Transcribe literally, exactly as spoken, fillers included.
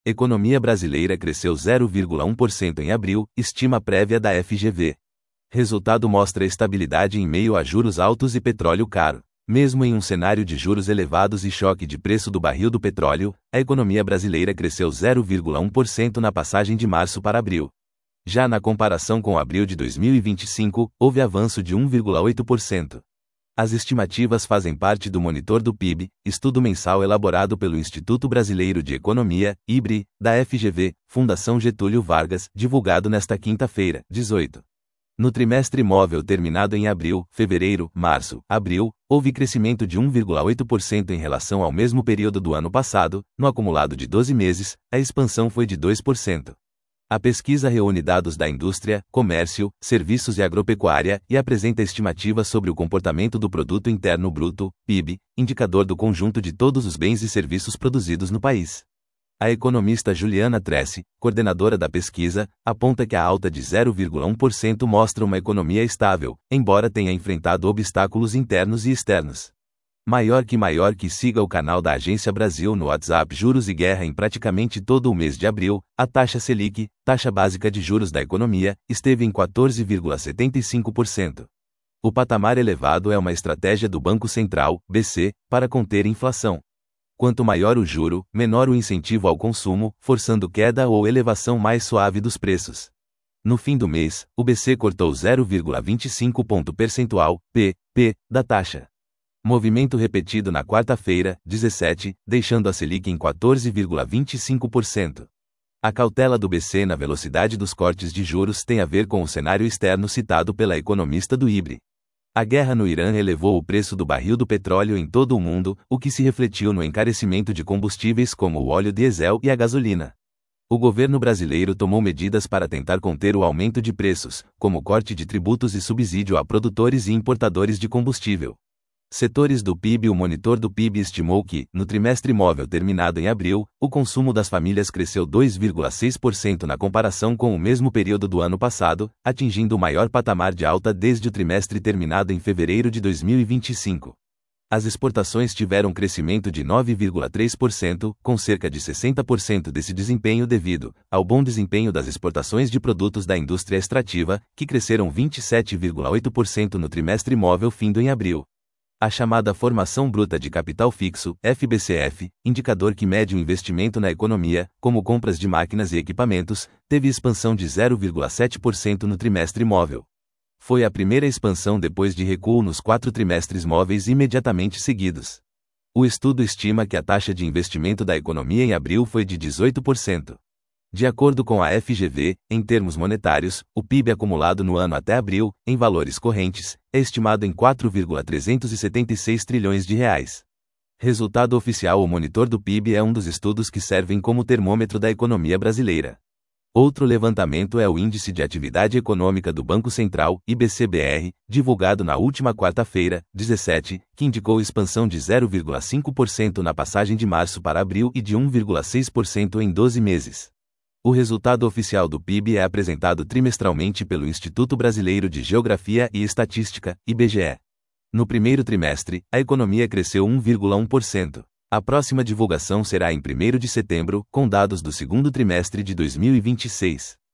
Economia brasileira cresceu zero vírgula um por cento em abril, estima prévia da F G V. Resultado mostra estabilidade em meio a juros altos e petróleo caro. Mesmo em um cenário de juros elevados e choque de preço do barril do petróleo, a economia brasileira cresceu zero vírgula um por cento na passagem de março para abril. Já na comparação com abril de dois mil e vinte e cinco, houve avanço de um vírgula oito por cento. As estimativas fazem parte do Monitor do P I B, estudo mensal elaborado pelo Instituto Brasileiro de Economia, I B R E, da F G V, Fundação Getúlio Vargas, divulgado nesta quinta-feira, dezoito. No trimestre móvel terminado em abril, fevereiro, março, abril, houve crescimento de um vírgula oito por cento em relação ao mesmo período do ano passado. No acumulado de doze meses, a expansão foi de dois por cento. A pesquisa reúne dados da indústria, comércio, serviços e agropecuária e apresenta estimativas sobre o comportamento do Produto Interno Bruto, P I B, indicador do conjunto de todos os bens e serviços produzidos no país. A economista Juliana Tressi, coordenadora da pesquisa, aponta que a alta de zero vírgula um por cento mostra uma economia estável, embora tenha enfrentado obstáculos internos e externos. Maior que maior que siga o canal da Agência Brasil no WhatsApp. Juros e guerra em praticamente todo o mês de abril, a taxa Selic, taxa básica de juros da economia, esteve em quatorze vírgula setenta e cinco por cento. O patamar elevado é uma estratégia do Banco Central, B C, para conter inflação. Quanto maior o juro, menor o incentivo ao consumo, forçando queda ou elevação mais suave dos preços. No fim do mês, o B C cortou zero vírgula vinte e cinco ponto percentual, P, P, da taxa. Movimento repetido na quarta-feira, dezessete, deixando a Selic em quatorze vírgula vinte e cinco por cento. A cautela do B C na velocidade dos cortes de juros tem a ver com o cenário externo citado pela economista do I B R E. A guerra no Irã elevou o preço do barril do petróleo em todo o mundo, o que se refletiu no encarecimento de combustíveis como o óleo diesel e a gasolina. O governo brasileiro tomou medidas para tentar conter o aumento de preços, como corte de tributos e subsídio a produtores e importadores de combustível. Setores do P I B. O monitor do P I B estimou que, no trimestre móvel terminado em abril, o consumo das famílias cresceu dois vírgula seis por cento na comparação com o mesmo período do ano passado, atingindo o maior patamar de alta desde o trimestre terminado em fevereiro de dois mil e vinte e cinco. As exportações tiveram crescimento de nove vírgula três por cento, com cerca de sessenta por cento desse desempenho devido ao bom desempenho das exportações de produtos da indústria extrativa, que cresceram vinte e sete vírgula oito por cento no trimestre móvel findo em abril. A chamada formação bruta de capital fixo, F B C F, indicador que mede o investimento na economia, como compras de máquinas e equipamentos, teve expansão de zero vírgula sete por cento no trimestre móvel. Foi a primeira expansão depois de recuo nos quatro trimestres móveis imediatamente seguidos. O estudo estima que a taxa de investimento da economia em abril foi de dezoito por cento. De acordo com a F G V, em termos monetários, o P I B acumulado no ano até abril, em valores correntes, é estimado em quatro vírgula trezentos e setenta e seis trilhões de reais. Resultado oficial. O monitor do P I B é um dos estudos que servem como termômetro da economia brasileira. Outro levantamento é o Índice de Atividade Econômica do Banco Central, I B C B R, divulgado na última quarta-feira, dezessete, que indicou expansão de zero vírgula cinco por cento na passagem de março para abril e de um vírgula seis por cento em doze meses. O resultado oficial do P I B é apresentado trimestralmente pelo Instituto Brasileiro de Geografia e Estatística, I B G E. No primeiro trimestre, a economia cresceu um vírgula um por cento. A próxima divulgação será em primeiro de setembro, com dados do segundo trimestre de dois mil e vinte e seis.